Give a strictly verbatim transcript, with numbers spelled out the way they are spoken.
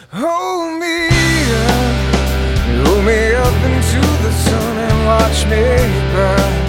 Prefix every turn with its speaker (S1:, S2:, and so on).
S1: Hold me up, hold me up into the sun and watch me burn.